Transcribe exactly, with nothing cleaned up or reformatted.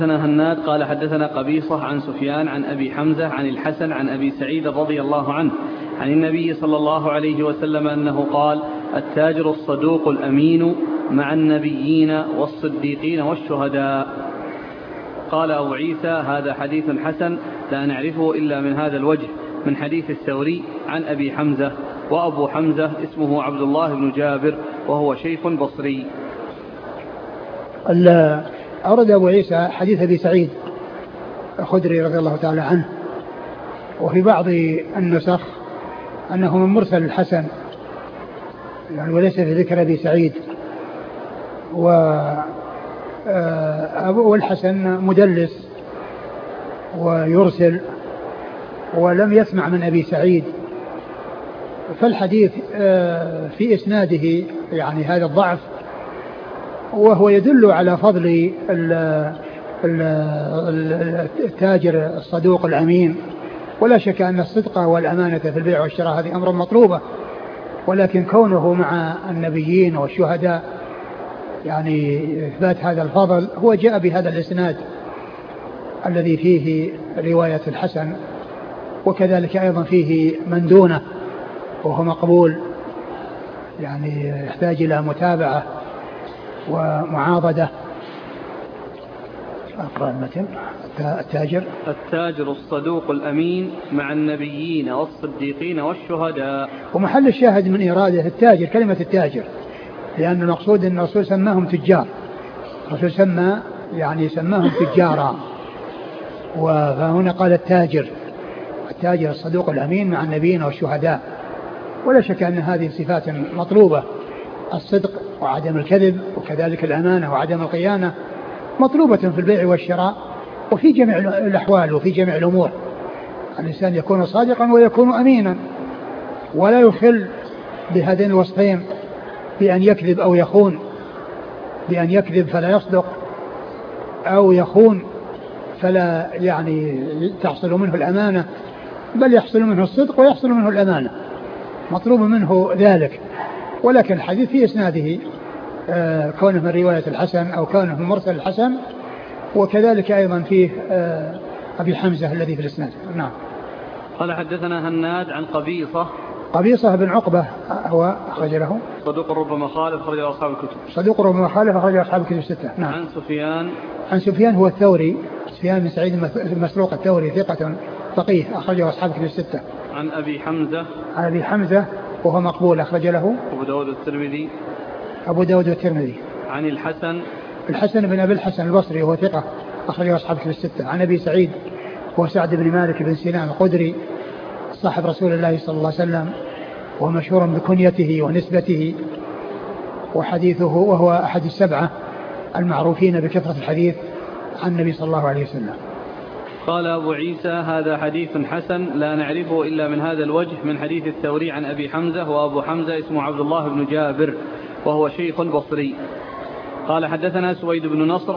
حدثنا هناد قال حدثنا قبيصة عن سفيان عن أبي حمزة عن الحسن عن أبي سعيد رضي الله عنه عن النبي صلى الله عليه وسلم أنه قال: التاجر الصدوق الأمين مع النبيين والصديقين والشهداء. قال أبو عيسى: هذا حديث حسن لا نعرفه إلا من هذا الوجه من حديث الثوري عن أبي حمزة، وأبو حمزة اسمه عبد الله بن جابر وهو شيخ بصري. أورد أبو عيسى حديث أبي سعيد الخدري رضي الله تعالى عنه، وفي بعض النسخ أنه من مرسل الحسن يعني وليس في ذكر أبي سعيد. والحسن مدلس ويرسل ولم يسمع من أبي سعيد، فالحديث في إسناده يعني هذا الضعف، وهو يدل على فضل التاجر الصدوق الأمين. ولا شك أن الصدق والأمانة في البيع والشراء هذه أمر مطلوبة، ولكن كونه مع النبيين والشهداء يعني إثبات هذا الفضل هو جاء بهذا الإسناد الذي فيه رواية الحسن، وكذلك أيضا فيه من دونه وهو مقبول، يعني يحتاج إلى متابعة ومعاضدة. أقرأ المتن. التاجر التاجر الصدوق الأمين مع النبيين والصديقين والشهداء. ومحل الشاهد من إرادة التاجر كلمة التاجر، لأن المقصود أن الرسول سماهم تجار، الرسول سمى يعني سماهم تجارا، وهنا قال التاجر التاجر الصدوق الأمين مع النبيين والشهداء. ولا شك أن هذه صفات مطلوبة، الصدق وعدم الكذب وكذلك الأمانة وعدم الخيانة مطلوبة في البيع والشراء وفي جميع الأحوال وفي جميع الأمور. الإنسان يكون صادقا ويكون أمينا، ولا يخل بهذين الوصفين بأن يكذب أو يخون، بأن يكذب فلا يصدق أو يخون فلا يعني تحصل منه الأمانة، بل يحصل منه الصدق ويحصل منه الأمانة، مطلوب منه ذلك. ولكن الحديث في إسناده آه كونه من رواية الحسن أو كونه من مرسل الحسن، وكذلك أيضا فيه آه أبي حمزة الذي في الإسناد. نعم. قال حدثنا هناد عن قبيصة قبيصة بن عقبة هو أخرج له صدوق ربما خالف أخرج أصحاب الكتب صدوق ربما خالف أخرج أصحاب الكتب الستة. نعم. عن سفيان عن سفيان هو الثوري سفيان بن سعيد المسروق الثوري ثقة فقيه أخرجه أصحاب الكتب الستة. عن أبي حمزة عن أبي حمزة وهو مقبول أخرج له أبو داود الترمذي أبو داود الترمذي. عن الحسن الحسن بن أبي الحسن البصري وهو ثقة أخرجه أصحاب الكتب الستة. عن أبي سعيد وسعد بن مالك بن سنان الخدري صاحب رسول الله صلى الله عليه وسلم، ومشهور بكنيته ونسبته وحديثه، وهو أحد السبعة المعروفين بكثرة الحديث عن النبي صلى الله عليه وسلم. قال أبو عيسى: هذا حديث حسن لا نعرفه إلا من هذا الوجه من حديث الثوري عن أبي حمزة، وأبو حمزة اسمه عبد الله بن جابر وهو شيخ بصري. قال حدثنا سويد بن نصر